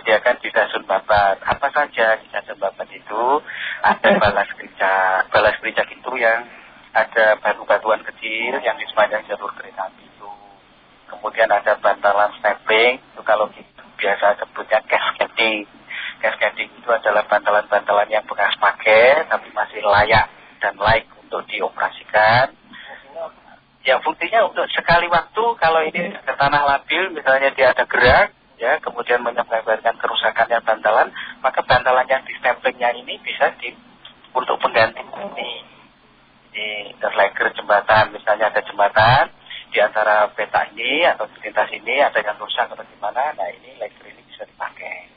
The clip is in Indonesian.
disediakan di stasiun Babat. Apa saja di stasiun Babat itu? Ada balas bericak itu yang ada batu-batuan kecil yang di sepanjang jalur kereta api itu. Kemudian ada bantalan stapling, itu kalau kita biasa sebutnya cascading. Cascading itu adalah bantalan-bantalan yang bekas pakai tapi masih layak dan layak untuk dioperasikan. Ya fungsinya untuk sekali waktu kalau ini ke tanah labil misalnya dia ada gerak ya kemudian menyebabkan kerusakannya bantalan, maka bantalan yang di stemplingnya ini bisa untuk pengganti ini. Di terleger jembatan misalnya ada jembatan di antara peta ini atau lintas ini ada yang rusak atau gimana, nah ini leger ini bisa dipakai.